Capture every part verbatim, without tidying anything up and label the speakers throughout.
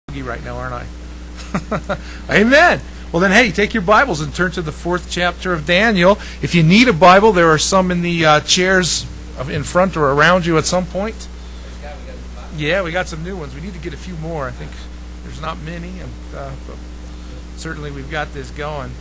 Speaker 1: right now, aren't I? Amen. Well then, hey, take your Bibles and turn to the fourth chapter of Daniel. If you need a Bible, there are some in the uh, chairs in front or around you at some point. Yeah, we got some new ones. We need to get a few more. I think there's not many, and uh, but certainly we've got this going.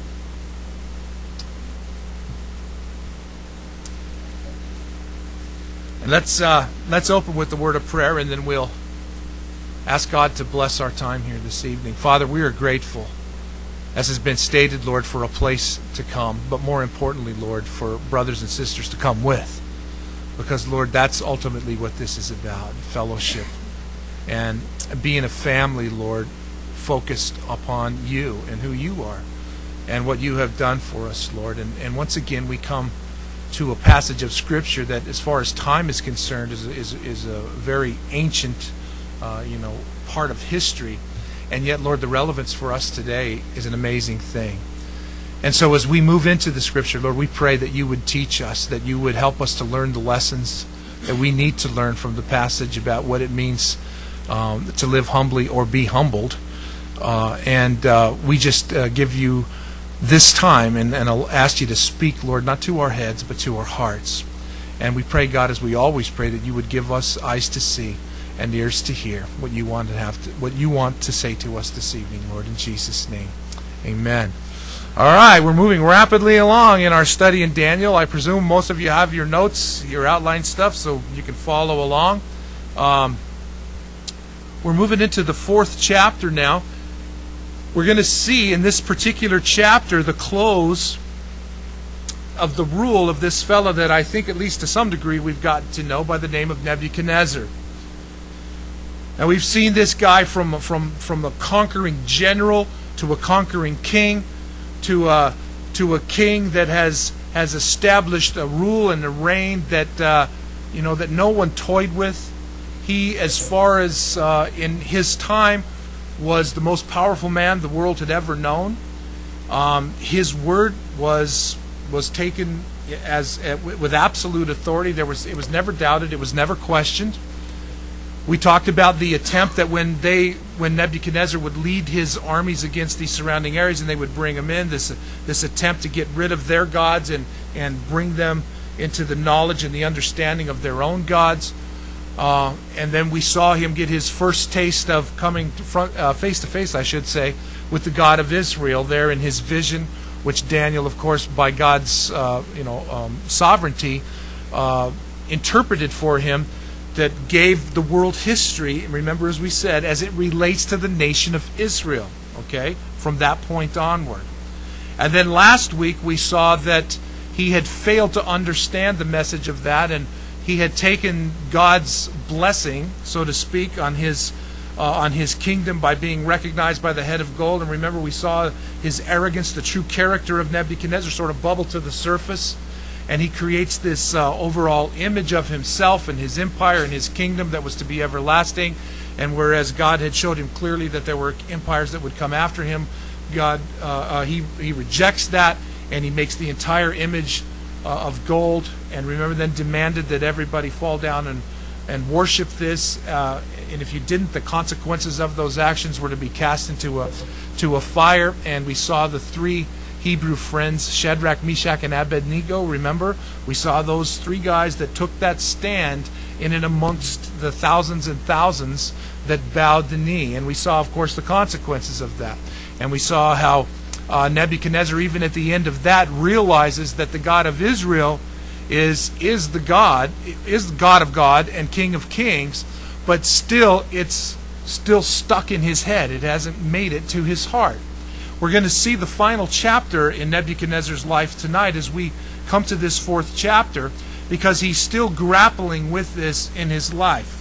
Speaker 1: And let's uh, let's open with the word of prayer, and then we'll ask God to bless our time here this evening. Father, we are grateful, as has been stated, Lord, for a place to come, but more importantly, Lord, for brothers and sisters to come with. Because, Lord, that's ultimately what this is about, fellowship. And being a family, Lord, focused upon you and who you are and what you have done for us, Lord. And, and once again, we come to a passage of Scripture that, as far as time is concerned, is, is, is a very ancient Uh, you know, part of history, and yet, Lord, the relevance for us today is an amazing thing. And so as we move into the Scripture, Lord, we pray that you would teach us, that you would help us to learn the lessons that we need to learn from the passage about what it means um, to live humbly or be humbled. Uh, and uh, we just uh, give you this time, and, and I'll ask you to speak, Lord, not to our heads, but to our hearts. And we pray, God, as we always pray, that you would give us eyes to see and ears to hear what you want to have to, what you want to say to us this evening, Lord, in Jesus' name. Amen. All right, we're moving rapidly along in our study in Daniel. I presume most of you have your notes, your outline stuff, so you can follow along. Um, we're moving into the fourth chapter now. We're going to see in this particular chapter the close of the rule of this fellow that I think, at least to some degree, we've gotten to know by the name of Nebuchadnezzar. Now, we've seen this guy from from from a conquering general to a conquering king to a, to a king that has has established a rule and a reign that uh, you know that no one toyed with. He, as far as uh, in his time, was the most powerful man the world had ever known. Um, his word was was taken as uh, with absolute authority. There was it was never doubted. It was never questioned. We talked about the attempt that when they, when Nebuchadnezzar would lead his armies against these surrounding areas and they would bring them in, this this attempt to get rid of their gods and, and bring them into the knowledge and the understanding of their own gods. Uh, and then we saw him get his first taste of coming to front, uh, face to face, I should say, with the God of Israel there in his vision, which Daniel, of course, by God's uh, you know um, sovereignty, uh, interpreted for him, that gave the world history, remember, as we said, as it relates to the nation of Israel, okay, from that point onward. And then last week we saw that he had failed to understand the message of that, and he had taken God's blessing, so to speak, on his uh, on his kingdom by being recognized by the head of gold. And remember, we saw his arrogance, the true character of Nebuchadnezzar, sort of bubble to the surface. And he creates this uh, overall image of himself and his empire and his kingdom that was to be everlasting. And whereas God had showed him clearly that there were empires that would come after him, God uh, uh, he he rejects that, and he makes the entire image uh, of gold. And remember, then demanded that everybody fall down and and worship this. Uh, and if you didn't, the consequences of those actions were to be cast into a to a fire. And we saw the three Hebrew friends, Shadrach, Meshach, and Abednego. Remember, we saw those three guys that took that stand in and amongst the thousands and thousands that bowed the knee. And we saw, of course, the consequences of that. And we saw how uh, Nebuchadnezzar, even at the end of that, realizes that the God of Israel is is the God, is the God of God and King of Kings, but still it's still stuck in his head. It hasn't made it to his heart. We're going to see the final chapter in Nebuchadnezzar's life tonight as we come to this fourth chapter, because he's still grappling with this in his life.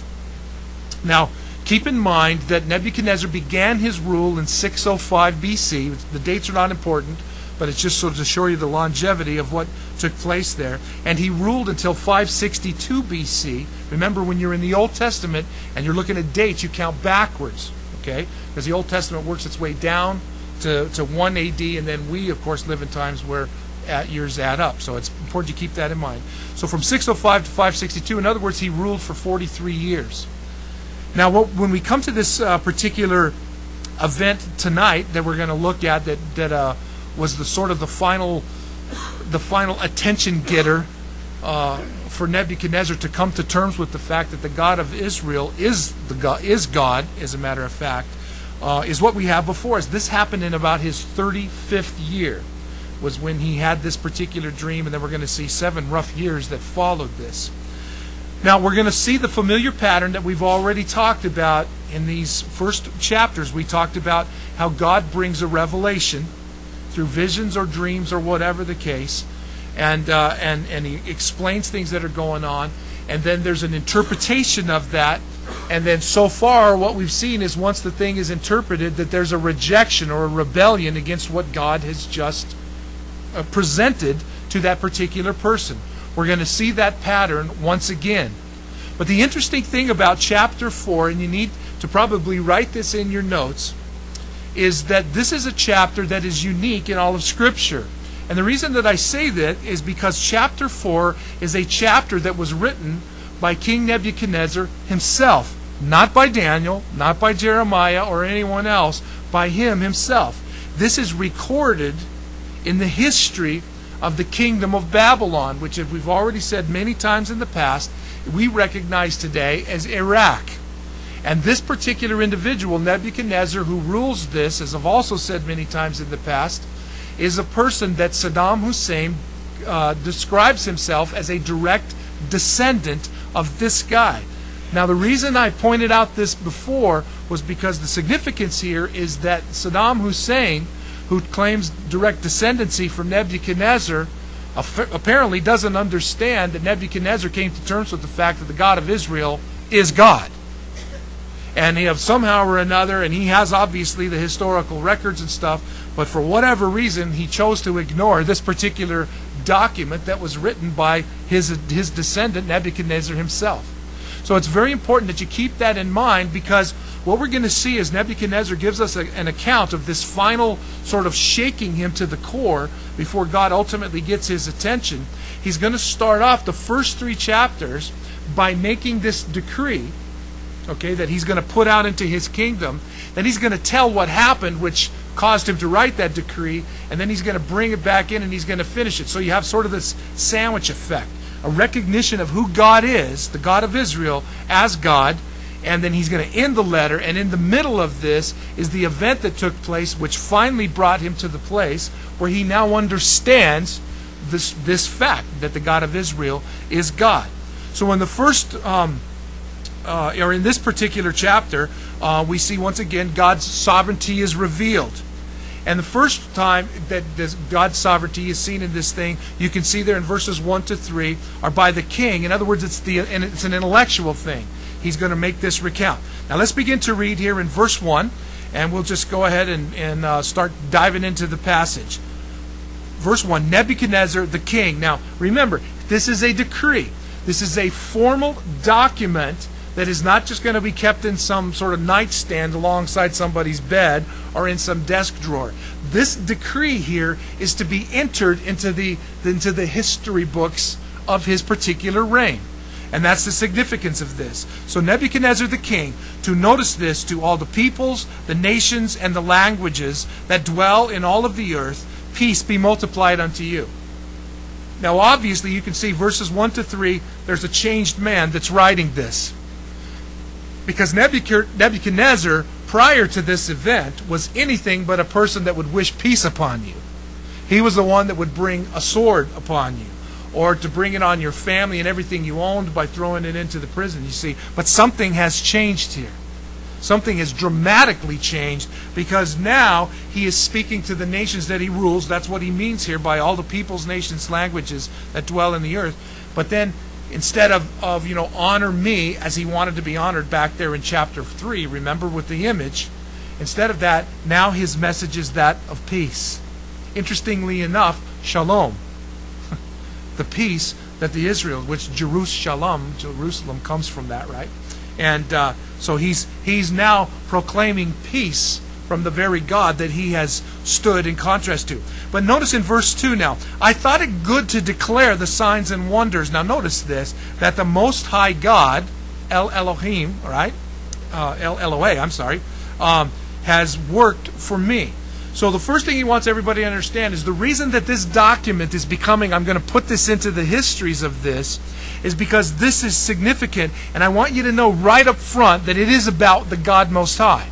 Speaker 1: Now, keep in mind that Nebuchadnezzar began his rule in six oh five B C. The dates are not important, but it's just sort of to show you the longevity of what took place there. And he ruled until five sixty-two B C. Remember, when you're in the Old Testament and you're looking at dates, you count backwards, okay? Because the Old Testament works its way down to, to one A D, and then we, of course, live in times where at years add up. So it's important you keep that in mind. So from six oh five to five sixty-two, in other words, he ruled for forty-three years. Now, what, when we come to this uh, particular event tonight that we're going to look at, that that uh, was the sort of the final, the final attention getter uh, for Nebuchadnezzar to come to terms with the fact that the God of Israel is the God, is God, as a matter of fact, uh, is what we have before us. This happened in about his thirty-fifth year, was when he had this particular dream, and then we're going to see seven rough years that followed this. Now, we're going to see the familiar pattern that we've already talked about in these first chapters. We talked about how God brings a revelation through visions or dreams or whatever the case, and uh, and and he explains things that are going on, and then there's an interpretation of that, and then so far what we've seen is once the thing is interpreted, that there's a rejection or a rebellion against what God has just uh, presented to that particular person. We're going to see that pattern once again. But the interesting thing about chapter four, and you need to probably write this in your notes, is that this is a chapter that is unique in all of Scripture. And the reason that I say that is because chapter four is a chapter that was written by King Nebuchadnezzar himself. Not by Daniel, not by Jeremiah or anyone else, by him himself. This is recorded in the history of the kingdom of Babylon, which, as we've already said many times in the past, we recognize today as Iraq. And this particular individual, Nebuchadnezzar, who rules this, as I've also said many times in the past, is a person that Saddam Hussein uh, describes himself as a direct descendant of this guy. Now, the reason I pointed out this before was because the significance here is that Saddam Hussein, who claims direct descendancy from Nebuchadnezzar, apparently doesn't understand that Nebuchadnezzar came to terms with the fact that the God of Israel is God. And he have somehow or another, and he has obviously the historical records and stuff, but for whatever reason he chose to ignore this particular document that was written by his, his descendant Nebuchadnezzar himself. So it's very important that you keep that in mind, because what we're going to see is Nebuchadnezzar gives us a, an account of this final sort of shaking him to the core before God ultimately gets his attention. He's going to start off the first three chapters by making this decree, okay, that he's going to put out into his kingdom. Then he's going to tell what happened, which caused him to write that decree, and then he's going to bring it back in and he's going to finish it. So you have sort of this sandwich effect, a recognition of who God is, the God of Israel, as God, and then he's going to end the letter, and in the middle of this is the event that took place, which finally brought him to the place where he now understands this, this fact, that the God of Israel is God. So in the first, um, uh, or in this particular chapter, uh, we see once again God's sovereignty is revealed. And the first time that this God's sovereignty is seen in this thing, you can see there in verses one to three, are by the king. In other words, it's the and it's an intellectual thing. He's going to make this recount. Now let's begin to read here in verse one, and we'll just go ahead and, and uh, start diving into the passage. Verse one, Nebuchadnezzar the king. Now remember, this is a decree. This is a formal document that is not just going to be kept in some sort of nightstand alongside somebody's bed or in some desk drawer. This decree here is to be entered into the, into the history books of his particular reign. And that's the significance of this. So Nebuchadnezzar the king, to notice this, to all the peoples, the nations, and the languages that dwell in all of the earth, peace be multiplied unto you. Now obviously you can see verses one to three, there's a changed man that's writing this. Because Nebuchadnezzar, prior to this event, was anything but a person that would wish peace upon you. He was the one that would bring a sword upon you, or to bring it on your family and everything you owned by throwing it into the prison, you see. But something has changed here. Something has dramatically changed, because now he is speaking to the nations that he rules. That's what he means here by all the peoples, nations, languages that dwell in the earth. But then instead of, of, you know, honor me as he wanted to be honored back there in chapter three, remember, with the image, instead of that, now his message is that of peace. Interestingly enough, shalom. The peace that the Israel, which Jerusalem, Jerusalem comes from that, right? And uh, so he's he's now proclaiming peace from the very God that he has stood in contrast to. But notice in verse two now, I thought it good to declare the signs and wonders. Now notice this, that the Most High God, El Elohim, all right, uh, L O A, I'm sorry, um, has worked for me. So the first thing he wants everybody to understand is the reason that this document is becoming, I'm going to put this into the histories of this, is because this is significant, and I want you to know right up front that it is about the God Most High.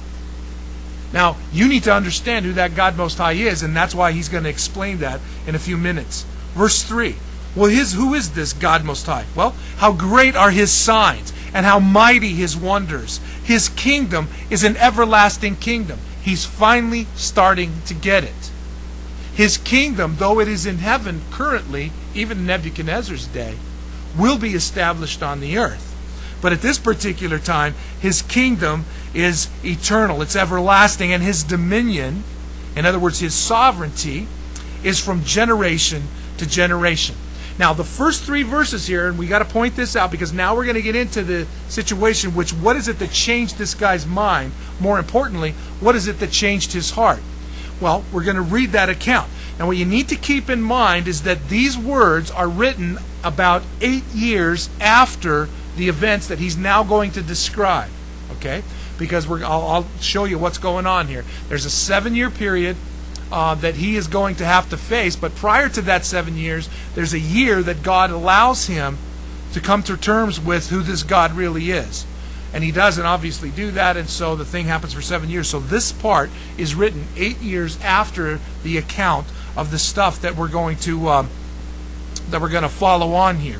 Speaker 1: Now, you need to understand who that God Most High is, and that's why he's going to explain that in a few minutes. Verse three. Well, his, who is this God Most High? Well, how great are his signs, and how mighty his wonders. His kingdom is an everlasting kingdom. He's finally starting to get it. His kingdom, though it is in heaven currently, even in Nebuchadnezzar's day, will be established on the earth. But at this particular time, his kingdom is eternal. It's everlasting. And his dominion, in other words, his sovereignty, is from generation to generation. Now, the first three verses here, and we got to point this out because now we're going to get into the situation which, what is it that changed this guy's mind? More importantly, what is it that changed his heart? Well, we're going to read that account. Now, what you need to keep in mind is that these words are written about eight years after the events that he's now going to describe. Okay? Because we're, I'll, I'll show you what's going on here. There's a seven-year period Uh, that he is going to have to face. But prior to that seven years, there's a year that God allows him to come to terms with who this God really is. And he doesn't obviously do that, and so the thing happens for seven years. So this part is written eight years after the account of the stuff that we're going to um, that we're going to follow on here.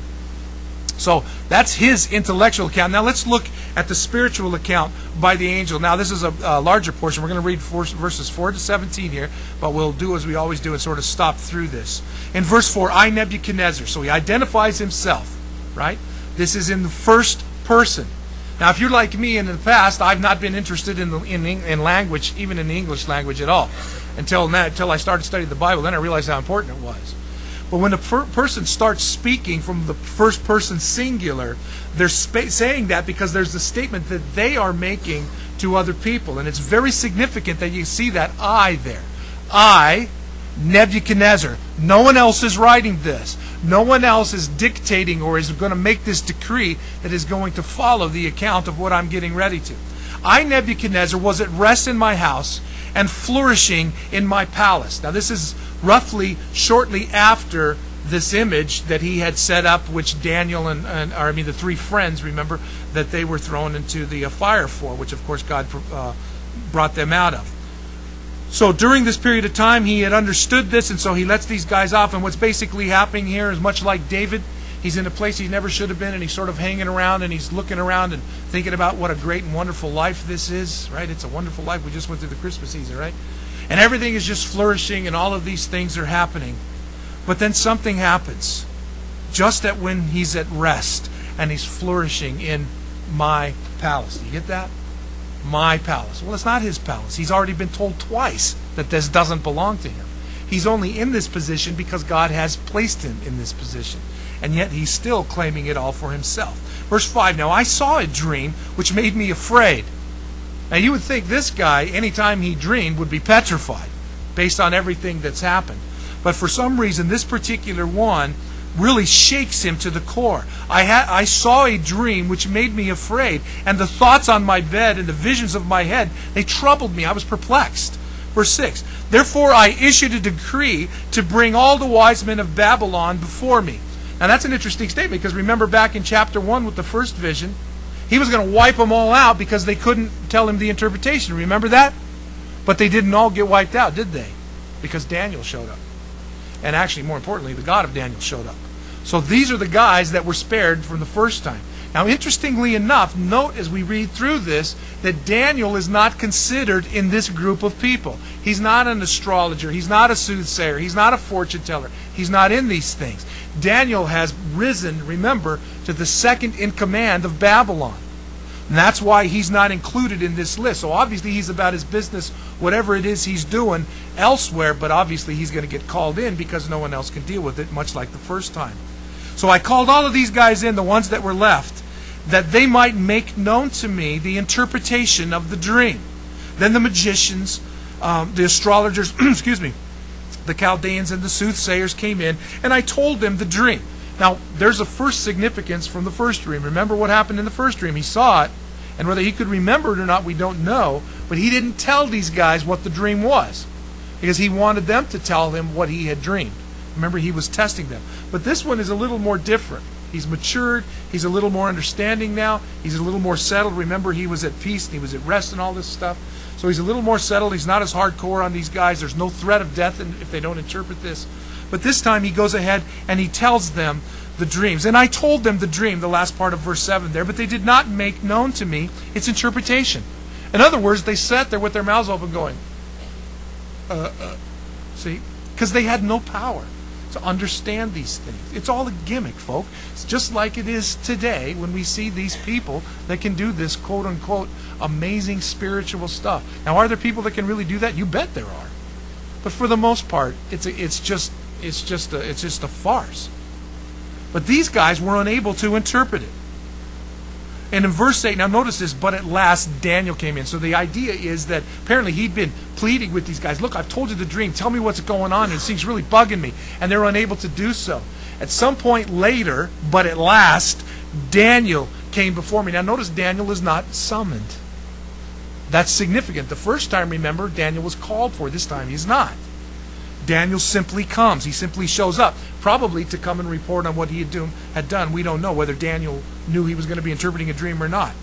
Speaker 1: So that's his intellectual account. Now let's look at the spiritual account by the angel. Now this is a, a larger portion. We're going to read four, verses four to seventeen here, but we'll do as we always do and sort of stop through this. In verse four, I, Nebuchadnezzar. So he identifies himself, right? This is in the first person. Now if you're like me in the past, I've not been interested in, the, in, in language, even in the English language at all, until, now, until I started studying the Bible. Then I realized how important it was. But when a per person starts speaking from the first person singular, they're saying that because there's a statement that they are making to other people. And it's very significant that you see that I there. I, Nebuchadnezzar. No one else is writing this. No one else is dictating or is going to make this decree that is going to follow the account of what I'm getting ready to. I, Nebuchadnezzar, was at rest in my house and flourishing in my palace. Now this is roughly shortly after this image that he had set up, which Daniel and, and or I mean the three friends, remember, that they were thrown into the uh, fire for, which of course God uh, brought them out of. So during this period of time, he had understood this, and so he lets these guys off. And what's basically happening here is much like David. He's in a place he never should have been, and he's sort of hanging around, and he's looking around and thinking about what a great and wonderful life this is, right? It's a wonderful life. We just went through the Christmas season, right? And everything is just flourishing, and all of these things are happening. But then something happens, just at when he's at rest, and he's flourishing in my palace. Do you get that? My palace. Well, it's not his palace. He's already been told twice that this doesn't belong to him. He's only in this position because God has placed him in this position. And yet he's still claiming it all for himself. Verse five, now I saw a dream which made me afraid. Now you would think this guy, anytime he dreamed, would be petrified based on everything that's happened. But for some reason, this particular one really shakes him to the core. I, ha I saw a dream which made me afraid, and the thoughts on my bed and the visions of my head, they troubled me. I was perplexed. Verse six, therefore I issued a decree to bring all the wise men of Babylon before me. Now that's an interesting statement, because remember back in chapter one with the first vision, he was going to wipe them all out because they couldn't tell him the interpretation. Remember that? But they didn't all get wiped out, did they? Because Daniel showed up. And actually, more importantly, the God of Daniel showed up. So these are the guys that were spared from the first time. Now, interestingly enough, note as we read through this that Daniel is not considered in this group of people. He's not an astrologer. He's not a soothsayer. He's not a fortune teller. He's not in these things. Daniel has risen, remember, to the second in command of Babylon. And that's why he's not included in this list. So obviously he's about his business, whatever it is he's doing elsewhere, but obviously he's going to get called in because no one else can deal with it, much like the first time. So I called all of these guys in, the ones that were left, that they might make known to me the interpretation of the dream. Then the magicians, um, the astrologers, excuse me, the Chaldeans and the soothsayers came in, and I told them the dream. Now, there's a first significance from the first dream. Remember what happened in the first dream. He saw it, And whether he could remember it or not, we don't know. But he didn't tell these guys what the dream was, because he wanted them to tell him what he had dreamed. Remember, he was testing them. But this one is a little more different. He's matured. He's a little more understanding now. He's a little more settled. Remember, he was at peace and he was at rest and all this stuff. So he's a little more settled. He's not as hardcore on these guys. There's no threat of death if they don't interpret this. But this time he goes ahead and he tells them the dreams. And I told them the dream, the last part of verse seven there, but they did not make known to me its interpretation. In other words, they sat there with their mouths open going, uh, uh, see? Because they had no power to understand these things. It's all a gimmick, folk. It's just like it is today when we see these people that can do this quote-unquote amazing spiritual stuff. Now, are there people that can really do that? You bet there are. But for the most part, it's a, it's just it's just a, it's just a farce. But these guys were unable to interpret it. And in verse eight, now notice this, but at last Daniel came in. So the idea is that apparently he'd been pleading with these guys. Look, I've told you the dream. Tell me what's going on. It seems really bugging me. And they're unable to do so. At some point later, but at last, Daniel came before me. Now notice Daniel is not summoned. That's significant. The first time, remember, Daniel was called for. This time he's not. Daniel simply comes. He simply shows up, probably to come and report on what he had, do, had done. We don't know whether Daniel knew he was going to be interpreting a dream or not.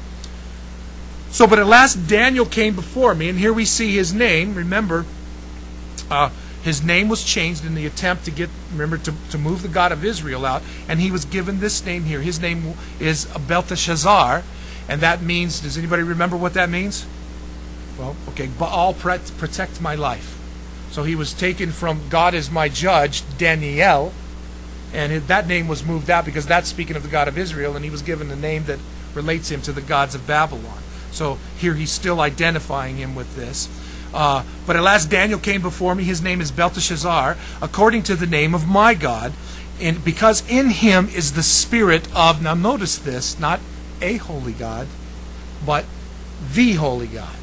Speaker 1: So, but at last Daniel came before me, and here we see his name. Remember, uh, his name was changed in the attempt to get, remember, to, to move the God of Israel out, and he was given this name here. His name is Belteshazzar, and that means, does anybody remember what that means? Well, okay, Baal, protect my life. So he was taken from God is my judge, Daniel, and that name was moved out because that's speaking of the God of Israel, and he was given a name that relates him to the gods of Babylon. So here he's still identifying him with this. Uh, but at last Daniel came before me. His name is Belteshazzar, according to the name of my God, and because in him is the spirit of, now notice this, not a holy God, but the holy God.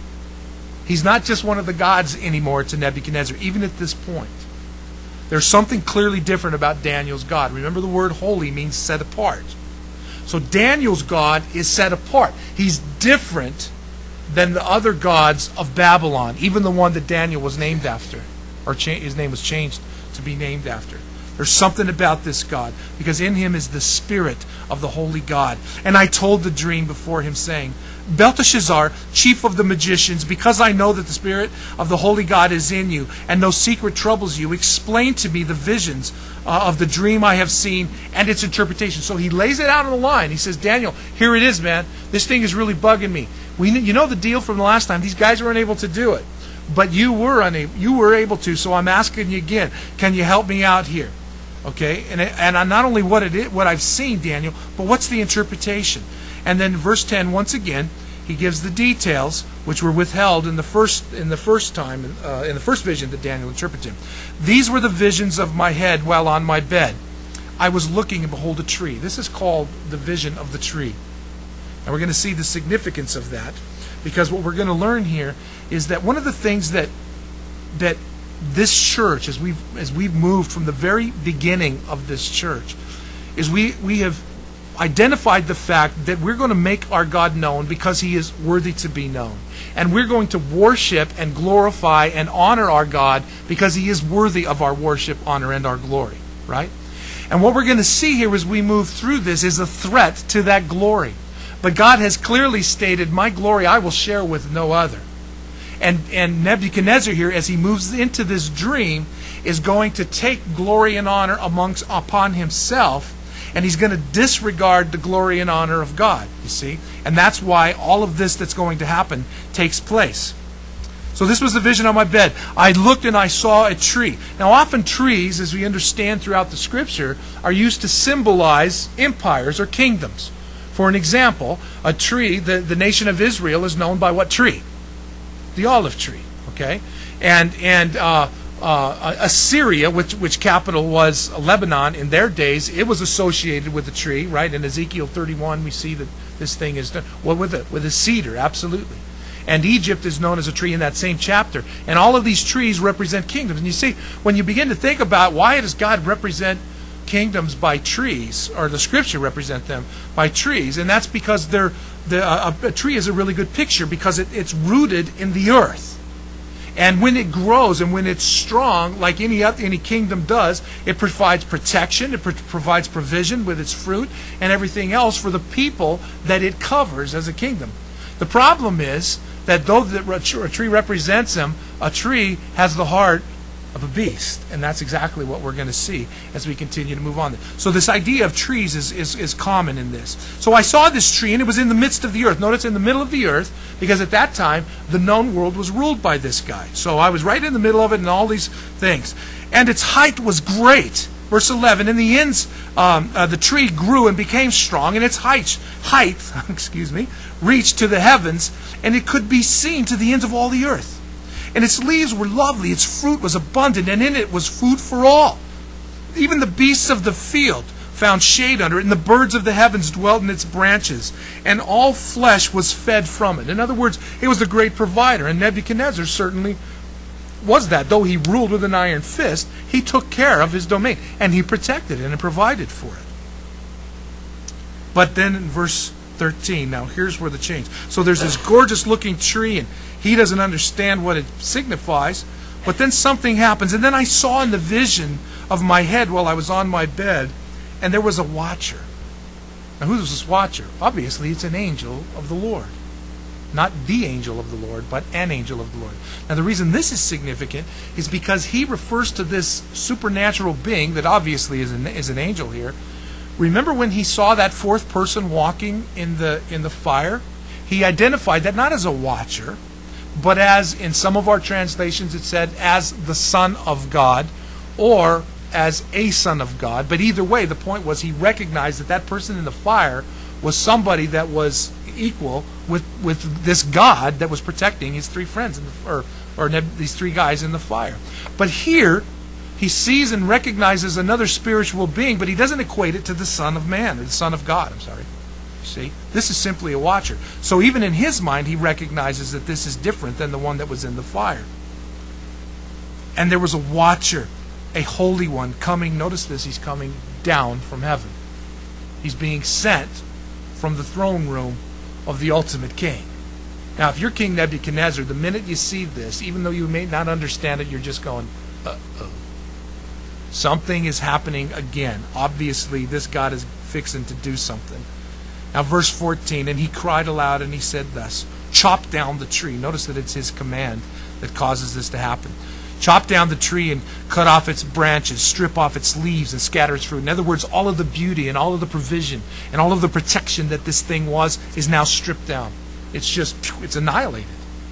Speaker 1: He's not just one of the gods anymore to Nebuchadnezzar, even at this point. There's something clearly different about Daniel's God. Remember, the word holy means set apart. So Daniel's God is set apart. He's different than the other gods of Babylon, even the one that Daniel was named after, or cha- his name was changed to be named after. There's something about this God, because in him is the spirit of the holy God. And I told the dream before him, saying, Belteshazzar, chief of the magicians, because I know that the spirit of the holy God is in you, and no secret troubles you, explain to me the visions uh, of the dream I have seen and its interpretation. So he lays it out on the line. He says, Daniel, here it is, man. This thing is really bugging me. We, you know the deal from the last time. These guys were unable to do it. But you were unable, you were able to, so I'm asking you again, can you help me out here? Okay, and and not only what it is, what I've seen, Daniel, but what's the interpretation? And then verse ten, once again, he gives the details which were withheld in the first in the first time uh, in the first vision that Daniel interpreted. These were the visions of my head while on my bed. I was looking, and behold, a tree. This is called the vision of the tree. And we're going to see the significance of that, because what we're going to learn here is that one of the things that that this church, as we've as we've moved from the very beginning of this church, is we we have identified the fact that we're going to make our God known because he is worthy to be known. And we're going to worship and glorify and honor our God because he is worthy of our worship, honor, and our glory. Right? And what we're going to see here as we move through this is a threat to that glory. But God has clearly stated, my glory I will share with no other. And, and Nebuchadnezzar here, as he moves into this dream, is going to take glory and honor amongst upon himself, and he's going to disregard the glory and honor of God, you see? And that's why all of this that's going to happen takes place. So this was the vision on my bed. I looked and I saw a tree. Now often trees, as we understand throughout the Scripture, are used to symbolize empires or kingdoms. For an example, a tree, the, the nation of Israel is known by what tree? The olive tree, okay? And and uh, uh, Assyria, which which capital was Lebanon in their days, it was associated with a tree, right? In Ezekiel thirty-one, we see that this thing is done. Well, with a, with a cedar, absolutely. And Egypt is known as a tree in that same chapter. And all of these trees represent kingdoms. And you see, when you begin to think about why does God represent kingdoms by trees, or the scripture represent them by trees, and that's because they're the uh, a, a tree is a really good picture because it, it's rooted in the earth. And when it grows and when it's strong, like any any kingdom does, it provides protection, it pro- provides provision with its fruit and everything else for the people that it covers as a kingdom. The problem is that though the, a tree represents him, a tree has the heart of a beast. And that's exactly what we're going to see as we continue to move on. So this idea of trees is, is, is common in this. So I saw this tree, and it was in the midst of the earth. Notice in the middle of the earth, because at that time, the known world was ruled by this guy. So I was right in the middle of it and all these things. And its height was great. Verse eleven, in the ends, um, uh, the tree grew and became strong, and its height, height excuse me, reached to the heavens, and it could be seen to the ends of all the earth. And its leaves were lovely, its fruit was abundant, and in it was food for all. Even the beasts of the field found shade under it, and the birds of the heavens dwelt in its branches, and all flesh was fed from it. In other words, it was a great provider, and Nebuchadnezzar certainly was that. Though he ruled with an iron fist, he took care of his domain, and he protected it and provided for it. But then in verse thirteen, now here's where the change. So there's this gorgeous looking tree, and he doesn't understand what it signifies. But then something happens. And then I saw in the vision of my head while I was on my bed, and there was a watcher. Now who's this watcher? Obviously it's an angel of the Lord. Not the angel of the Lord, but an angel of the Lord. Now the reason this is significant is because he refers to this supernatural being that obviously is an, is an angel here. Remember when he saw that fourth person walking in the in the fire? He identified that not as a watcher, but as, in some of our translations it said, as the Son of God, or as a Son of God. But either way, the point was he recognized that that person in the fire was somebody that was equal with, with this God that was protecting his three friends, in the, or, or these three guys in the fire. But here, he sees and recognizes another spiritual being, but he doesn't equate it to the Son of Man, or the Son of God, I'm sorry. See, this is simply a watcher. So even in his mind, he recognizes that this is different than the one that was in the fire. And there was a watcher, a holy one, coming. Notice this, he's coming down from heaven. He's being sent from the throne room of the ultimate king. Now, if you're King Nebuchadnezzar, the minute you see this, even though you may not understand it, you're just going, uh-oh. Something is happening again. Obviously, this God is fixing to do something. Now, verse fourteen, and he cried aloud and he said thus, chop down the tree. Notice that it's his command that causes this to happen. Chop down the tree and cut off its branches, strip off its leaves and scatter its fruit. In other words, all of the beauty and all of the provision and all of the protection that this thing was is now stripped down. It's just, it's annihilated.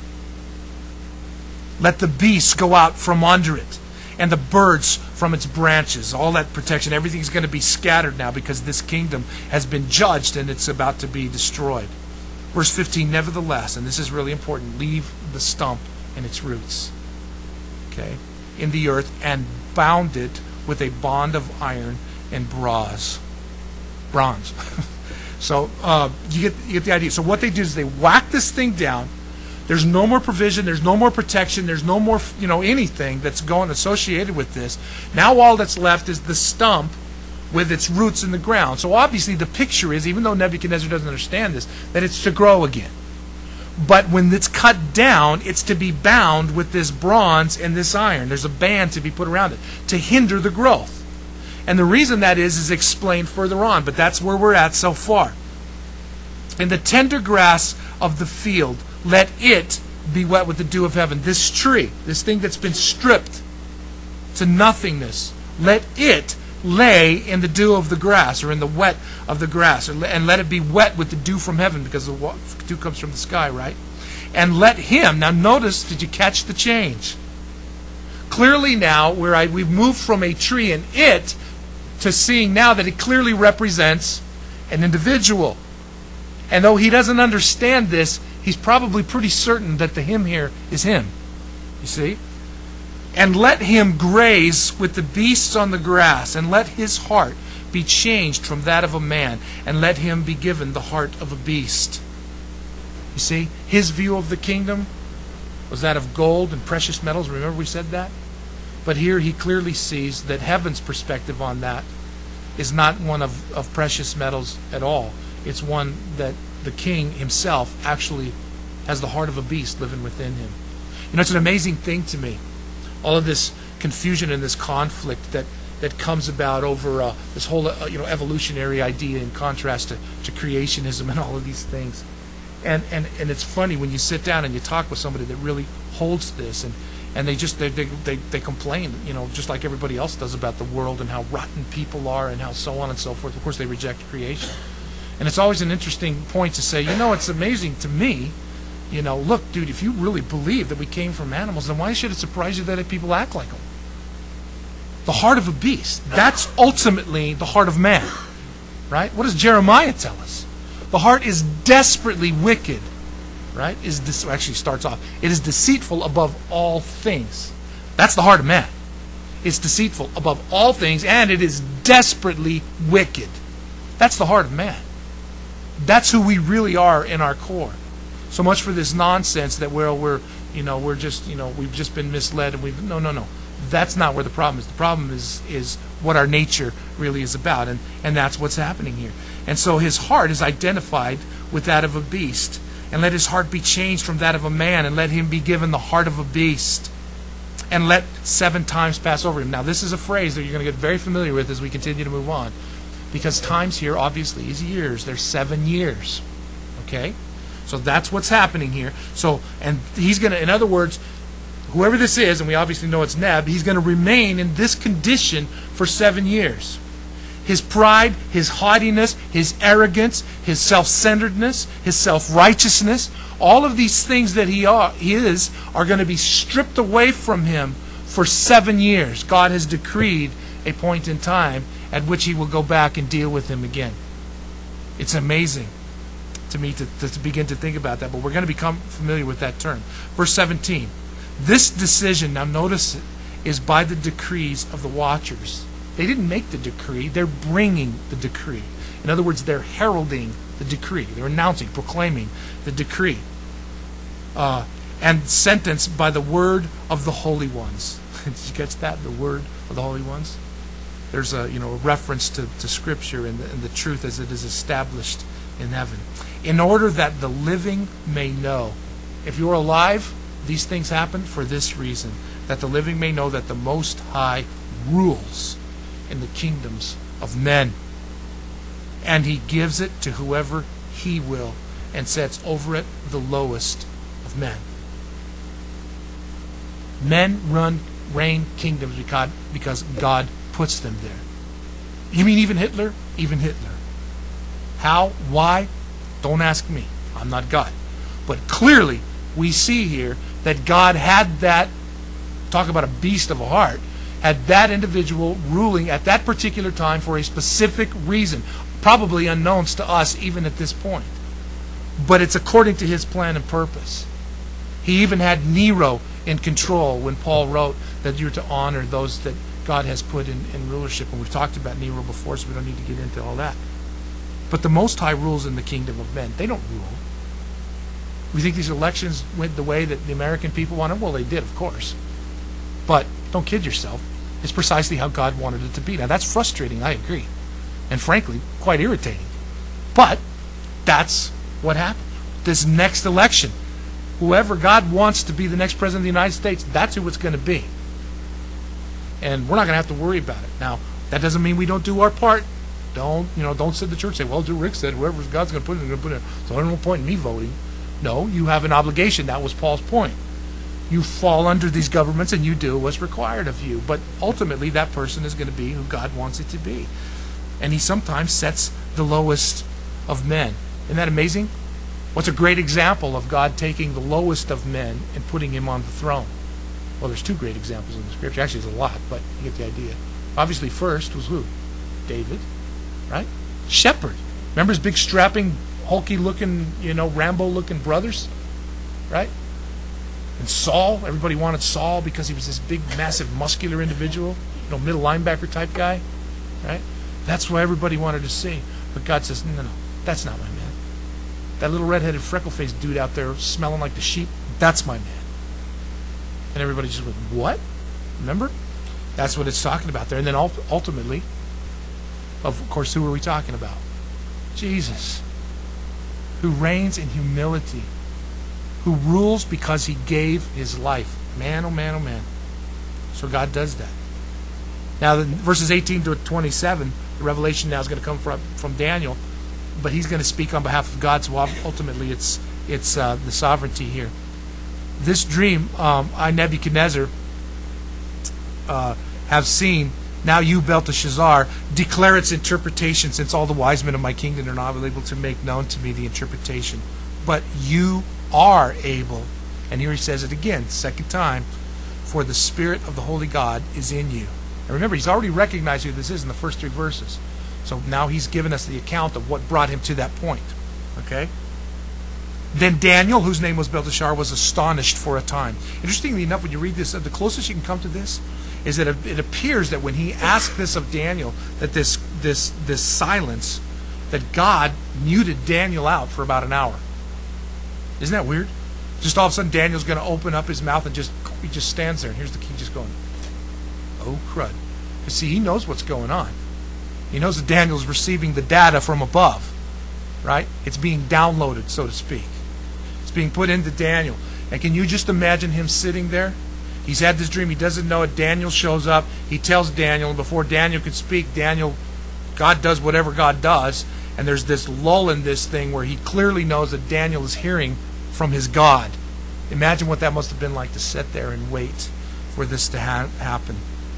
Speaker 1: Let the beasts go out from under it, and the birds from its branches. All that protection, everything's going to be scattered now because this kingdom has been judged and it's about to be destroyed. Verse fifteen, nevertheless, and this is really important, leave the stump and its roots, okay, in the earth, and bound it with a bond of iron and bronze. Bronze. So uh, you get you get the idea. So what they do is they whack this thing down. There's no more provision. There's no more protection. There's no more, you know, anything that's going associated with this. Now all that's left is the stump with its roots in the ground. So obviously the picture is, even though Nebuchadnezzar doesn't understand this, that it's to grow again. But when it's cut down, it's to be bound with this bronze and this iron. There's a band to be put around it to hinder the growth. And the reason that is is explained further on, but that's where we're at so far. In the tender grass of the field, let it be wet with the dew of heaven. This tree, this thing that's been stripped to nothingness, let it lay in the dew of the grass, or in the wet of the grass, and let it be wet with the dew from heaven, because the dew comes from the sky, right? And let him, now notice, did you catch the change? Clearly now, where I, we've moved from a tree and it to seeing now that it clearly represents an individual. And though he doesn't understand this, he's probably pretty certain that the him here is him. You see? And let him graze with the beasts on the grass, and let his heart be changed from that of a man, and let him be given the heart of a beast. You see? His view of the kingdom was that of gold and precious metals. Remember we said that? But here he clearly sees that heaven's perspective on that is not one of, of precious metals at all. It's one that the king himself actually has the heart of a beast living within him. You know, it's an amazing thing to me, all of this confusion and this conflict that, that comes about over uh, this whole uh, you know evolutionary idea in contrast to, to creationism and all of these things. And, and and it's funny when you sit down and you talk with somebody that really holds this, and, and they just they, they they they complain, you know, just like everybody else does about the world and how rotten people are and how so on and so forth. Of course, they reject creation. And it's always an interesting point to say, you know, it's amazing to me, you know, look, dude, if you really believe that we came from animals, then why should it surprise you that people act like them? The heart of a beast. That's ultimately the heart of man. Right? What does Jeremiah tell us? The heart is desperately wicked. Right? Is this actually starts off. It is deceitful above all things. That's the heart of man. It's deceitful above all things, and it is desperately wicked. That's the heart of man. That's who we really are in our core. So much for this nonsense that well we're you know we're just you know we've just been misled and we've no no no. That's not where the problem is. The problem is is what our nature really is about, and, and that's what's happening here. And so his heart is identified with that of a beast. And let his heart be changed from that of a man, and let him be given the heart of a beast. And let seven times pass over him. Now this is a phrase that you're going to get very familiar with as we continue to move on. Because times here obviously is years. There's seven years. Okay? So that's what's happening here. So, and he's going to, in other words, whoever this is, and we obviously know it's Neb, he's going to remain in this condition for seven years. His pride, his haughtiness, his arrogance, his self-centeredness, his self-righteousness, all of these things that he, are, he is are going to be stripped away from him for seven years. God has decreed a point in time at which he will go back and deal with him again. It's amazing to me to, to, to begin to think about that, but we're going to become familiar with that term. Verse seventeen. This decision, now notice it, is by the decrees of the watchers. They didn't make the decree, they're bringing the decree. In other words, they're heralding the decree. They're announcing, proclaiming the decree. Uh, and sentenced by the word of the holy ones. Did you catch that? The word of the holy ones? There's a you know a reference to, to Scripture and the, and the truth as it is established in heaven. In order that the living may know. If you're alive, these things happen for this reason, that the living may know that the Most High rules in the kingdoms of men. And he gives it to whoever he will, and sets over it the lowest of men. Men run, reign kingdoms because, because God puts them there. You mean even Hitler? Even Hitler. How? Why? Don't ask me. I'm not God. But clearly, we see here that God had that, talk about a beast of a heart, had that individual ruling at that particular time for a specific reason, probably unknowns to us even at this point. But it's according to his plan and purpose. He even had Nero in control when Paul wrote that you're to honor those that God has put in, in rulership. And we've talked about Nero before, so we don't need to get into all that. But the Most High rules in the kingdom of men. They don't rule. We think these elections went the way that the American people wanted? Well, they did, of course. But don't kid yourself. It's precisely how God wanted it to be. Now, that's frustrating, I agree. And frankly, quite irritating. But that's what happened. This next election, whoever God wants to be the next president of the United States, that's who it's going to be. And we're not going to have to worry about it. Now, that doesn't mean we don't do our part. Don't, you know, don't sit in the church and say, well, Rick said whoever God's going to put in, going to put in. So there's no point in me voting. No, you have an obligation. That was Paul's point. You fall under these governments and you do what's required of you. But ultimately, that person is going to be who God wants it to be. And he sometimes sets the lowest of men. Isn't that amazing? What's a great example of God taking the lowest of men and putting him on the throne? Well, there's two great examples in the Scripture. Actually, there's a lot, but you get the idea. Obviously, first was who? David, right? Shepherd. Remember his big strapping, hulky-looking, you know, Rambo-looking brothers? Right? And Saul, everybody wanted Saul because he was this big, massive, muscular individual, you know, middle linebacker type guy, right? That's what everybody wanted to see. But God says, no, no, that's not my man. That little red-headed, freckle-faced dude out there smelling like the sheep, that's my man. And everybody just went, what? Remember? That's what it's talking about there. And then ultimately, Of course, who are we talking about? Jesus, who reigns in humility, who rules because he gave his life. Man, oh man, oh man. So God does that. Now, the verses eighteen to twenty-seven, the revelation now is going to come from, from Daniel, but he's going to speak on behalf of God, so ultimately it's, it's uh, the sovereignty here. This dream, um, I, Nebuchadnezzar, uh, have seen. Now you, Belteshazzar, declare its interpretation, since all the wise men of my kingdom are not able to make known to me the interpretation. But you are able, and here he says it again, second time, for the Spirit of the Holy God is in you. And remember, he's already recognized who this is in the first three verses. So now he's given us the account of what brought him to that point. Okay? Then Daniel, whose name was Belteshazzar, was astonished for a time. Interestingly enough, when you read this, the closest you can come to this is that it appears that when he asked this of Daniel, that this this this silence, that God muted Daniel out for about an hour. Isn't that weird? Just all of a sudden, Daniel's going to open up his mouth and just he just stands there, and here's the king just going, oh crud. Because see, he knows what's going on. He knows that Daniel's receiving the data from above, right? It's being downloaded, so to speak. It's being put into Daniel. And can you just imagine him sitting there? He's had this dream. He doesn't know it. Daniel shows up. He tells Daniel, and before Daniel could speak, Daniel, God does whatever God does, and there's this lull in this thing where he clearly knows that Daniel is hearing from his God. Imagine what that must have been like to sit there and wait for this to ha happen.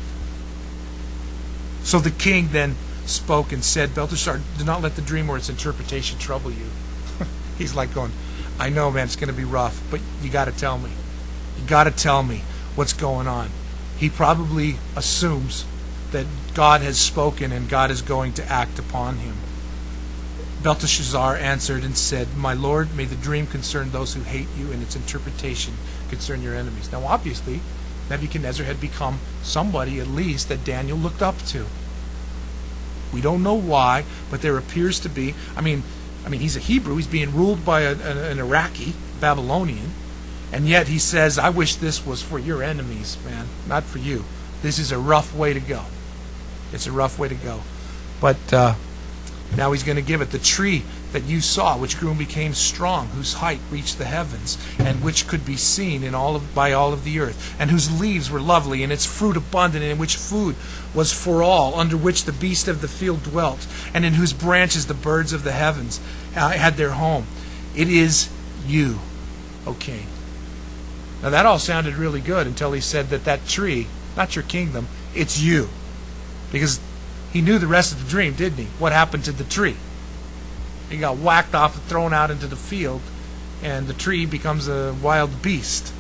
Speaker 1: So the king then spoke and said, Belteshazzar, do not let the dream or its interpretation trouble you. He's like going, I know, man, it's going to be rough, but you got to tell me. You got to tell me what's going on. He probably assumes that God has spoken and God is going to act upon him. Belteshazzar answered and said, my lord, may the dream concern those who hate you and its interpretation concern your enemies. Now obviously, Nebuchadnezzar had become somebody at least that Daniel looked up to. We don't know why, but there appears to be, I mean, I mean, he's a Hebrew, he's being ruled by a, an, an Iraqi, Babylonian, and yet he says, I wish this was for your enemies, man, not for you. This is a rough way to go. It's a rough way to go. But uh, now he's going to give it. The tree that you saw, which grew and became strong, whose height reached the heavens, and which could be seen in all of, by all of the earth, and whose leaves were lovely, and its fruit abundant, and in which food was for all, under which the beast of the field dwelt, and in whose branches the birds of the heavens uh, had their home. It is you, O king. Now that all sounded really good until he said that that tree, not your kingdom, it's you. Because he knew the rest of the dream, didn't he? What happened to the tree? He got whacked off and thrown out into the field, and the tree becomes a wild beast.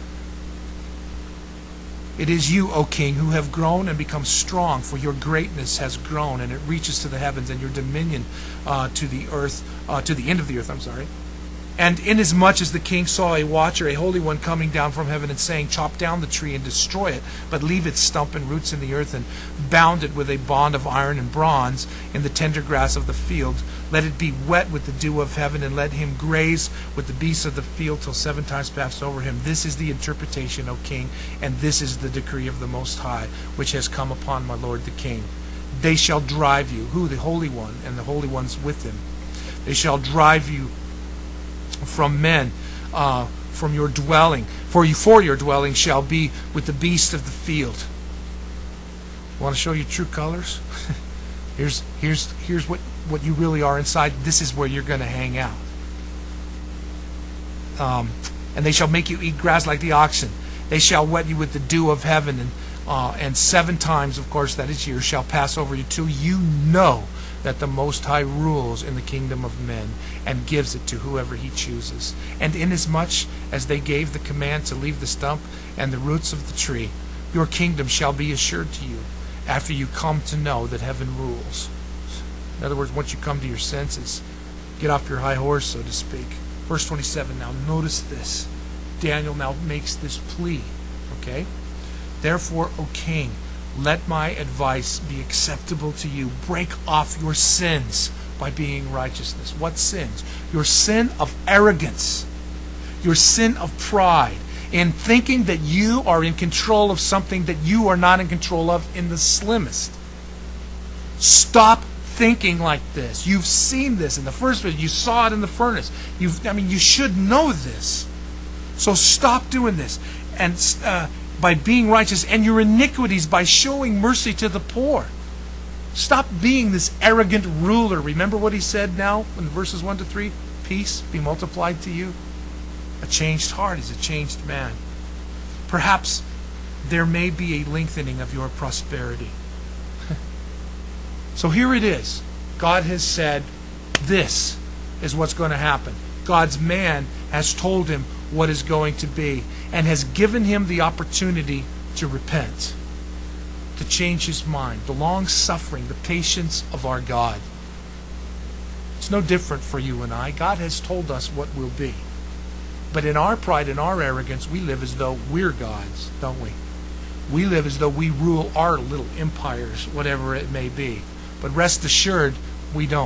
Speaker 1: It is you, O king, who have grown and become strong, for your greatness has grown, and it reaches to the heavens, and your dominion uh, to the earth, uh, to the end of the earth, I'm sorry. And inasmuch as the king saw a watcher, a holy one, coming down from heaven and saying, chop down the tree and destroy it, but leave its stump and roots in the earth, and bound it with a bond of iron and bronze in the tender grass of the field. Let it be wet with the dew of heaven, and let him graze with the beasts of the field till seven times pass over him. This is the interpretation, O king, and this is the decree of the Most High, which has come upon my lord the king. They shall drive you, who? The Holy One, and the Holy Ones with him. They shall drive you from men, uh, from your dwelling. For you, for your dwelling shall be with the beast of the field. Want to show you true colors? here's here's here's what what you really are inside. This is where you're going to hang out. Um, and they shall make you eat grass like the oxen. They shall wet you with the dew of heaven, and uh, and seven times, of course, that is years, shall pass over you till you know that the Most High rules in the kingdom of men and gives it to whoever he chooses. And inasmuch as they gave the command to leave the stump and the roots of the tree, your kingdom shall be assured to you after you come to know that heaven rules. In other words, once you come to your senses, get off your high horse, so to speak. Verse twenty-seven, now notice this. Daniel now makes this plea. Okay? Therefore, O king, let my advice be acceptable to you. Break off your sins by being righteousness. What sins? Your sin of arrogance. Your sin of pride. In thinking that you are in control of something that you are not in control of in the slimmest. Stop thinking like this. You've seen this in the first place. You saw it in the furnace. You've, I mean, you should know this. So stop doing this. And uh, by being righteous, and your iniquities by showing mercy to the poor. Stop being this arrogant ruler. Remember what he said now in verses one to three? Peace be multiplied to you. A changed heart is a changed man. Perhaps there may be a lengthening of your prosperity. So here it is. God has said, this is what's going to happen. God's man has told him what is going to be and has given him the opportunity to repent, to change his mind. The long suffering, the patience of our God. It's no different for you and I. God has told us what will be. But in our pride and our arrogance, we live as though we're gods, don't we? We live as though we rule our little empires, whatever it may be. But rest assured, we don't.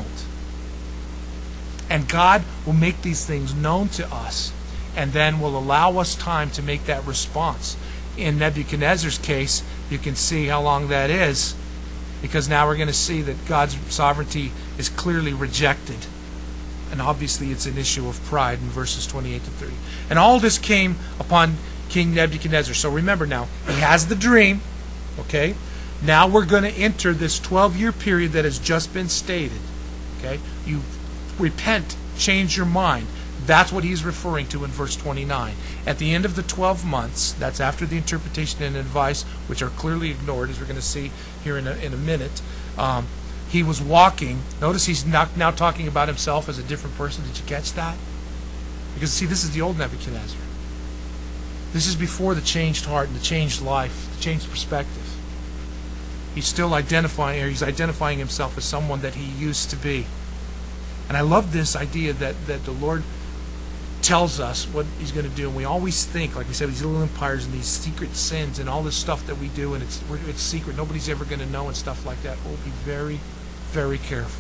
Speaker 1: And God will make these things known to us and then will allow us time to make that response. In Nebuchadnezzar's case, you can see how long that is, because now we're going to see that God's sovereignty is clearly rejected. And obviously it's an issue of pride in verses twenty-eight to thirty. And all this came upon King Nebuchadnezzar. So remember now, he has the dream, okay? Now we're going to enter this twelve-year period that has just been stated, okay? You repent, change your mind. That's what he's referring to in verse twenty-nine. At the end of the twelve months, that's after the interpretation and advice, which are clearly ignored, as we're going to see here in a, in a minute, um, he was walking. Notice he's not now talking about himself as a different person. Did you catch that? Because, see, this is the old Nebuchadnezzar. This is before the changed heart and the changed life, the changed perspective. He's still identifying, or he's identifying himself as someone that he used to be. And I love this idea that, that the Lord tells us what he's going to do. And we always think, like we said, these little empires and these secret sins and all this stuff that we do, and it's, it's secret. Nobody's ever going to know and stuff like that. We'll be very, very careful.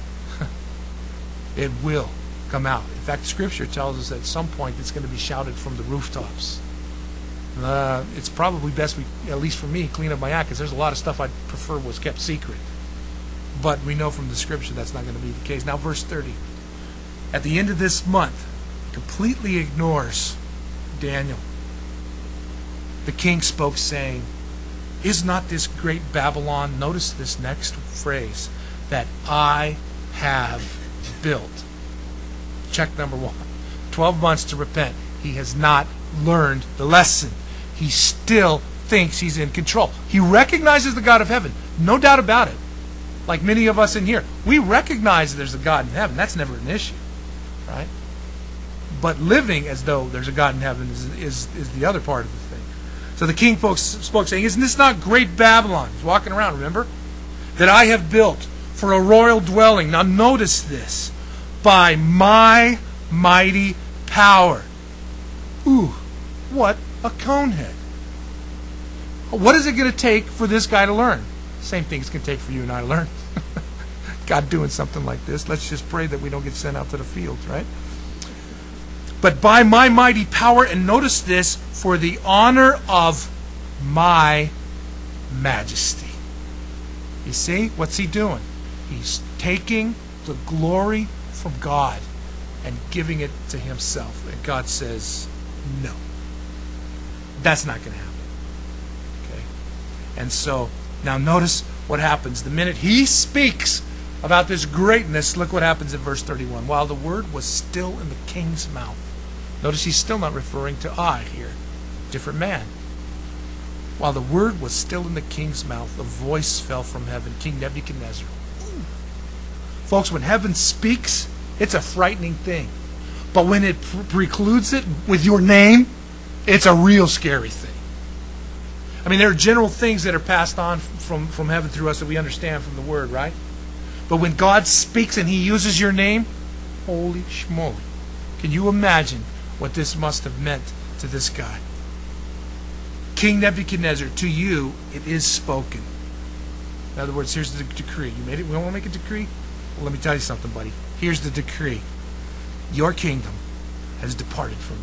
Speaker 1: It will come out. In fact, Scripture tells us that at some point it's going to be shouted from the rooftops. Uh, it's probably best we, at least for me, clean up my act, because there's a lot of stuff I'd prefer was kept secret. But we know from the Scripture that's not going to be the case. Now, verse thirty. At the end of this month, completely ignores Daniel. The king spoke, saying, is not this great Babylon, notice this next phrase, that I have built? Check number one. Twelve months to repent. He has not learned the lesson. He still thinks he's in control. He recognizes the God of heaven. No doubt about it. Like many of us in here, we recognize there's a God in heaven. That's never an issue, right? But living as though there's a God in heaven is, is, is the other part of the thing. So the king spoke, spoke saying, isn't this not great Babylon? He's walking around, remember? That I have built for a royal dwelling. Now notice this. By my mighty power. Ooh, what a conehead. What is it going to take for this guy to learn? Same thing it's going to take for you and I to learn. God doing something like this. Let's just pray that we don't get sent out to the field, right? But by my mighty power, and notice this, for the honor of my majesty. You see? What's he doing? He's taking the glory from God and giving it to himself. And God says, no. That's not going to happen. Okay? And so, now notice what happens. The minute he speaks about this greatness, look what happens in verse thirty-one. While the word was still in the king's mouth. Notice he's still not referring to I here. Different man. While the word was still in the king's mouth, a voice fell from heaven. King Nebuchadnezzar. Ooh. Folks, when heaven speaks, it's a frightening thing. But when it pre- precludes it with your name, it's a real scary thing. I mean, there are general things that are passed on from, from heaven through us that we understand from the Word, right? But when God speaks and He uses your name, holy schmoly. Can you imagine what this must have meant to this guy? King Nebuchadnezzar, to you it is spoken. In other words, here's the decree. You made it? We don't want to make a decree? Well, let me tell you something, buddy. Here's the decree. Your kingdom has departed from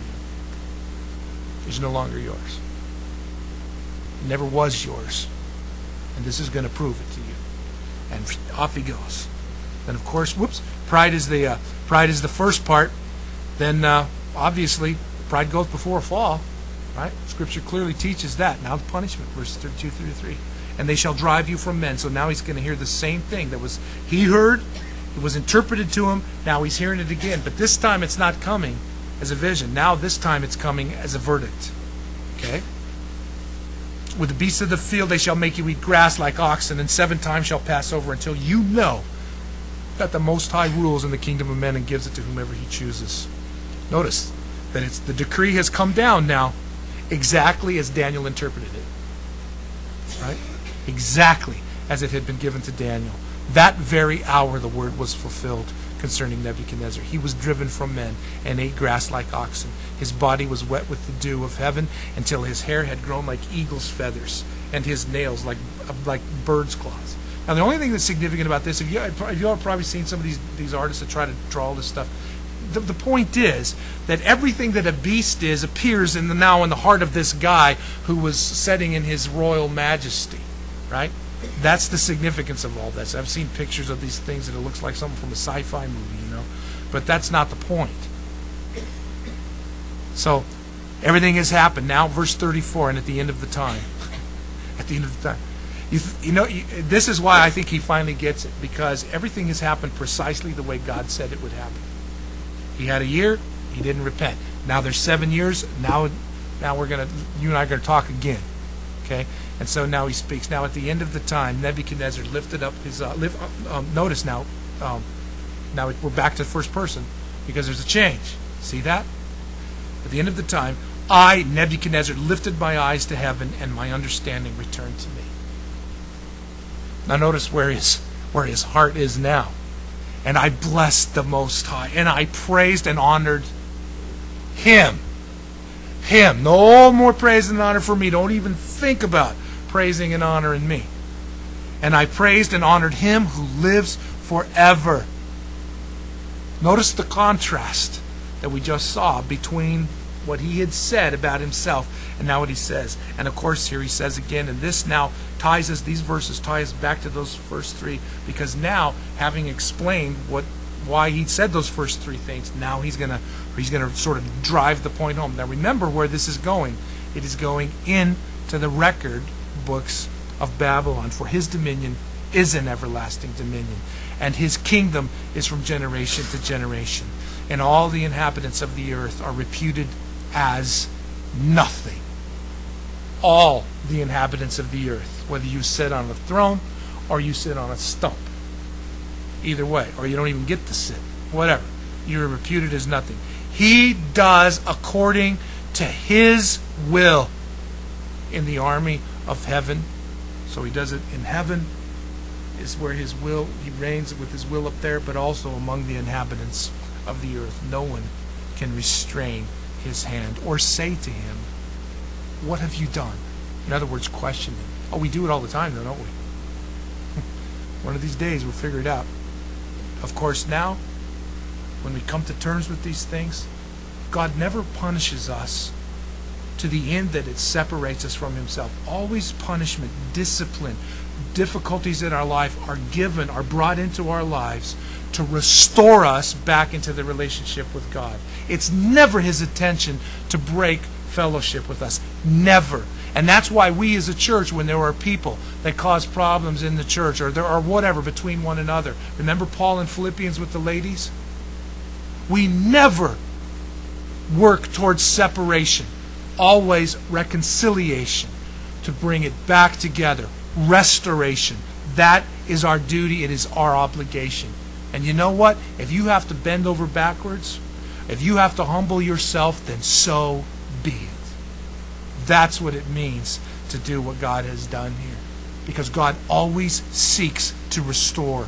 Speaker 1: you. It's no longer yours. It never was yours. And this is going to prove it to you. And off he goes. Then, of course, whoops, pride is the uh, pride is the first part. Then, uh, obviously, pride goes before a fall. Right? Scripture clearly teaches that. Now the punishment, verses thirty-two through thirty-three. And they shall drive you from men. So now he's going to hear the same thing that was he heard, it was interpreted to him, now he's hearing it again. But this time it's not coming as a vision. Now this time it's coming as a verdict. Okay? With the beasts of the field they shall make you eat grass like oxen, and seven times shall pass over until you know that the Most High rules in the kingdom of men and gives it to whomever he chooses. Notice that it's the decree has come down now exactly as Daniel interpreted it. Right? Exactly as it had been given to Daniel. That very hour the word was fulfilled concerning Nebuchadnezzar. He was driven from men and ate grass like oxen. His body was wet with the dew of heaven until his hair had grown like eagle's feathers and his nails like like bird's claws. Now the only thing that's significant about this, if you if you all probably seen some of these these artists that try to draw all this stuff, The, the point is that everything that a beast is appears in the now in the heart of this guy who was setting in his royal majesty, right? That's the significance of all this. I've seen pictures of these things and it looks like something from a sci-fi movie, you know, but that's not the point. So everything has happened. Now verse thirty-four, and at the end of the time, at the end of the time, you, you know, you, this is why I think he finally gets it, because everything has happened precisely the way God said it would happen. He had a year, he didn't repent. Now there's seven years, now now we're gonna you and I are gonna talk again. Okay? And so now he speaks. Now at the end of the time, Nebuchadnezzar lifted up his uh, lift, um, notice now, um, now we're back to the first person because there's a change. See that? At the end of the time, I, Nebuchadnezzar, lifted my eyes to heaven, and my understanding returned to me. Now notice where his where his heart is now. And I blessed the Most High, and I praised and honored Him. Him. No more praise and honor for me. Don't even think about praising and honoring me. And I praised and honored Him who lives forever. Notice the contrast that we just saw between what he had said about himself and now what he says. And of course here he says again, and this now ties us, these verses tie us back to those first three, because now, having explained what why he said those first three things, now he's gonna he's gonna sort of drive the point home. Now remember where this is going. It is going into the record books of Babylon, for his dominion is an everlasting dominion, and his kingdom is from generation to generation, and all the inhabitants of the earth are reputed as nothing. All the inhabitants of the earth, whether you sit on a throne or you sit on a stump, either way, or you don't even get to sit, whatever, you're reputed as nothing. He does according to his will in the army of heaven. So he does it in heaven, is where his will, he reigns with his will up there, but also among the inhabitants of the earth. No one can restrain his hand or say to him, what have you done? In other words, question him. Oh, we do it all the time though, don't we? One of these days we'll figure it out. Of course, now, when we come to terms with these things, God never punishes us to the end that it separates us from himself. Always punishment, discipline, difficulties in our life are given, are brought into our lives to restore us back into the relationship with God. It's never his intention to break fellowship with us. Never. And that's why we as a church, when there are people that cause problems in the church, or there are whatever between one another. Remember Paul in Philippians with the ladies? We never work towards separation. Always reconciliation, to bring it back together. Restoration. That is our duty. It is our obligation. And you know what? If you have to bend over backwards, if you have to humble yourself, then so be it. That's what it means to do what God has done here. Because God always seeks to restore.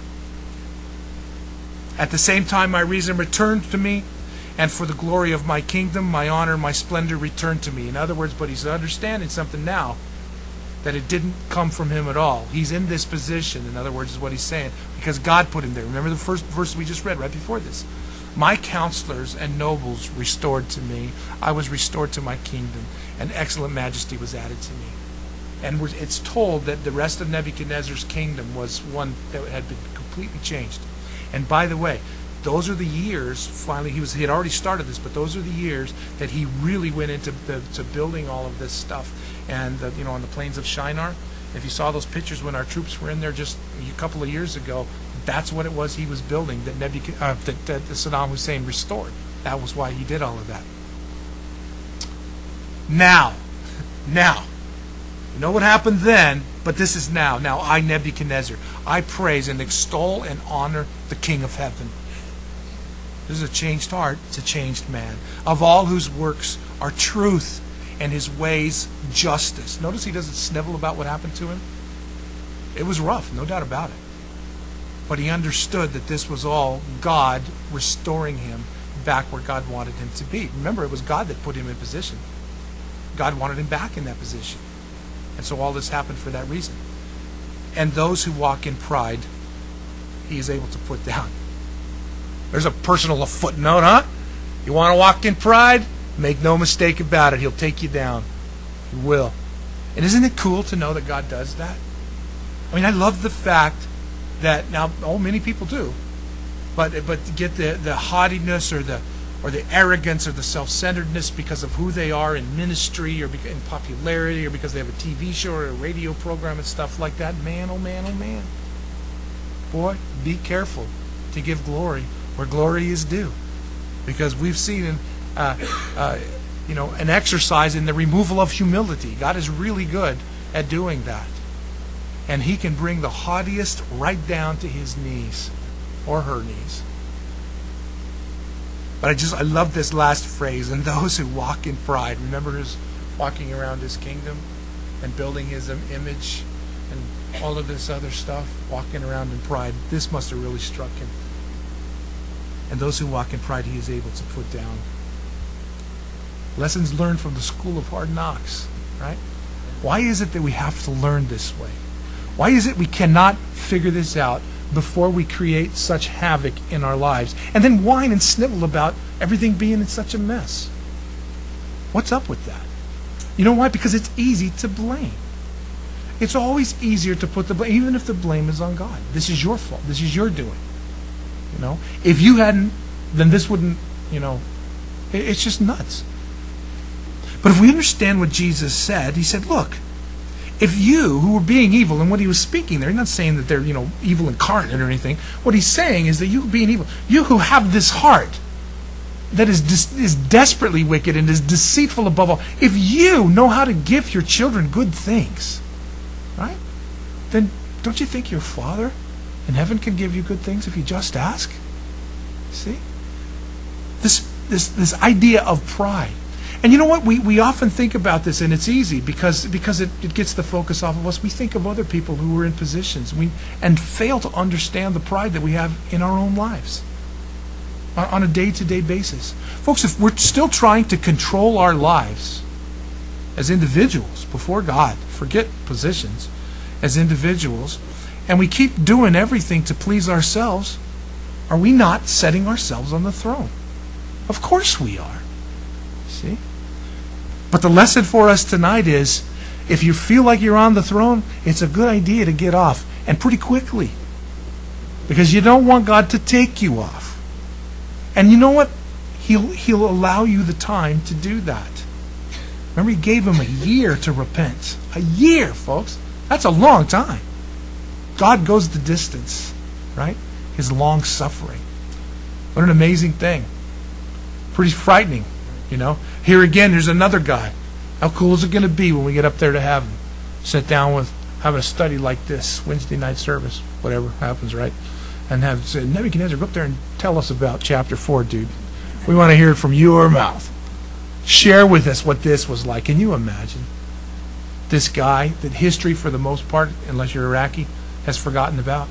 Speaker 1: At the same time, my reason returned to me, and for the glory of my kingdom, my honor, my splendor returned to me. In other words, but he's understanding something now, that it didn't come from him at all. He's in this position, in other words, is what he's saying, because God put him there. Remember the first verse we just read right before this. My counselors and nobles restored to me. I was restored to my kingdom, and excellent majesty was added to me. And we're, it's told that the rest of Nebuchadnezzar's kingdom was one that had been completely changed. And by the way, those are the years, finally, he was he had already started this, but those are the years that he really went into the, to building all of this stuff. And, the, you know, on the plains of Shinar, if you saw those pictures when our troops were in there just a couple of years ago, that's what it was he was building, that, Nebuchad- uh, that, that Saddam Hussein restored. That was why he did all of that. Now, now, you know what happened then, but this is now. Now I, Nebuchadnezzar, I praise and extol and honor the King of heaven. This is a changed heart, it's a changed man, of all whose works are truth and his ways justice. Notice he doesn't snivel about what happened to him. It was rough, no doubt about it. But he understood that this was all God restoring him back where God wanted him to be. Remember, it was God that put him in position. God wanted him back in that position. And so all this happened for that reason. And those who walk in pride, he is able to put down. There's a personal footnote, huh? You want to walk in pride? Make no mistake about it. He'll take you down. He will. And isn't it cool to know that God does that? I mean, I love the fact that, now, oh, many people do, but but to get the, the haughtiness or the or the arrogance or the self-centeredness because of who they are in ministry or in popularity or because they have a T V show or a radio program and stuff like that, man, oh man, oh man. Boy, be careful to give glory where glory is due. Because we've seen uh, uh, you know, an exercise in the removal of humility. God is really good at doing that. And he can bring the haughtiest right down to his knees or her knees. But I just, I love this last phrase, and those who walk in pride. Remember who's walking around his kingdom and building his image and all of this other stuff, walking around in pride. This must have really struck him. And those who walk in pride, he is able to put down. Lessons learned from the school of hard knocks, right? Why is it that we have to learn this way? Why is it we cannot figure this out before we create such havoc in our lives and then whine and snivel about everything being in such a mess? What's up with that? You know why? Because it's easy to blame. It's always easier to put the blame, even if the blame is on God. This is your fault. This is your doing. You know, if you hadn't, then this wouldn't, you know, it, it's just nuts. But if we understand what Jesus said, he said, look, if you, who were being evil, and what he was speaking there, he's not saying that they're, you know, evil incarnate or anything. What he's saying is that you being evil, you who have this heart that is dis- is desperately wicked and is deceitful above all, if you know how to give your children good things, right, then don't you think your Father in heaven can give you good things if you just ask? See? This this this idea of pride. And you know what? We, we often think about this, and it's easy because because it, it gets the focus off of us. We think of other people who are in positions we and fail to understand the pride that we have in our own lives on, on a day-to-day basis. Folks, if we're still trying to control our lives as individuals before God, forget positions, as individuals, and we keep doing everything to please ourselves, are we not setting ourselves on the throne? Of course we are. See? But the lesson for us tonight is, if you feel like you're on the throne, it's a good idea to get off, and pretty quickly. Because you don't want God to take you off. And you know what? He'll, he'll allow you the time to do that. Remember, he gave him a year to repent. A year, folks. That's a long time. God goes the distance, right? His long suffering. What an amazing thing. Pretty frightening. You know, here again, there's another guy. How cool is it going to be when we get up there to heaven? Sit down with, having a study like this, Wednesday night service, whatever happens, right? And have say, Nebuchadnezzar, go up there and tell us about chapter four, dude. We want to hear it from your mouth. Share with us what this was like. Can you imagine? This guy that history, for the most part, unless you're Iraqi, has forgotten about.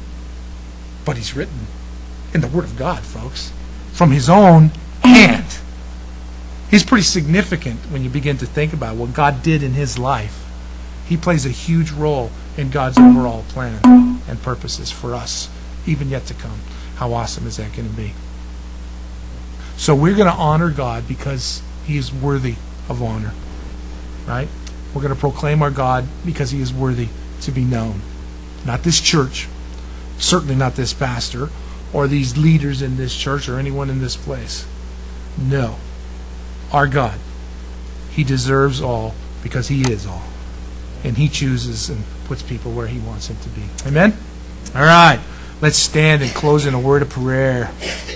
Speaker 1: But he's written in the Word of God, folks, from his own hand. He's pretty significant when you begin to think about what God did in his life. He plays a huge role in God's overall plan and purposes for us, even yet to come. How awesome is that going to be? So we're going to honor God because he is worthy of honor. Right? We're going to proclaim our God because he is worthy to be known. Not this church, certainly not this pastor, or these leaders in this church, or anyone in this place. No. Our God. He deserves all because he is all. And he chooses and puts people where he wants them to be. Amen? All right. Let's stand and close in a word of prayer.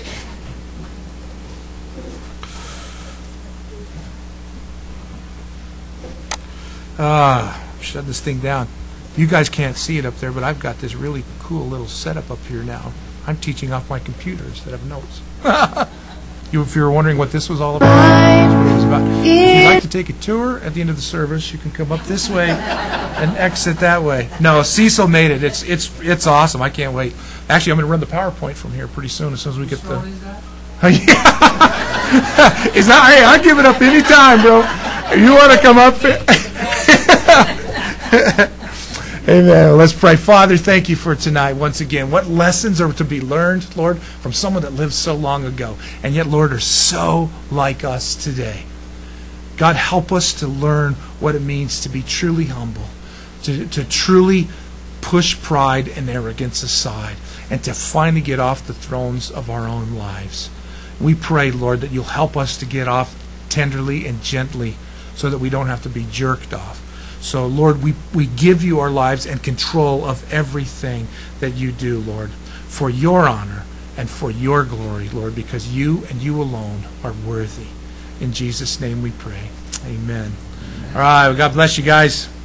Speaker 1: Ah, shut this thing down. You guys can't see it up there, but I've got this really cool little setup up here now. I'm teaching off my computer instead of notes. You, if you were wondering what this was all about, that's what it was about. If you'd like to take a tour at the end of the service, you can come up this way and exit that way. No, Cecil made it. It's it's it's awesome. I can't wait. Actually, I'm going to run the PowerPoint from here pretty soon as soon as we get the. Yeah. Is that? Hey, I'll give it up anytime, bro. If you want to come up. Amen. Let's pray. Father, thank you for tonight once again. What lessons are to be learned, Lord, from someone that lived so long ago, and yet, Lord, are so like us today. God, help us to learn what it means to be truly humble, to, to truly push pride and arrogance aside, and to finally get off the thrones of our own lives. We pray, Lord, that you'll help us to get off tenderly and gently so that we don't have to be jerked off. So, Lord, we, we give you our lives and control of everything that you do, Lord, for your honor and for your glory, Lord, because you and you alone are worthy. In Jesus' name we pray. Amen. All right. Well, God bless you guys.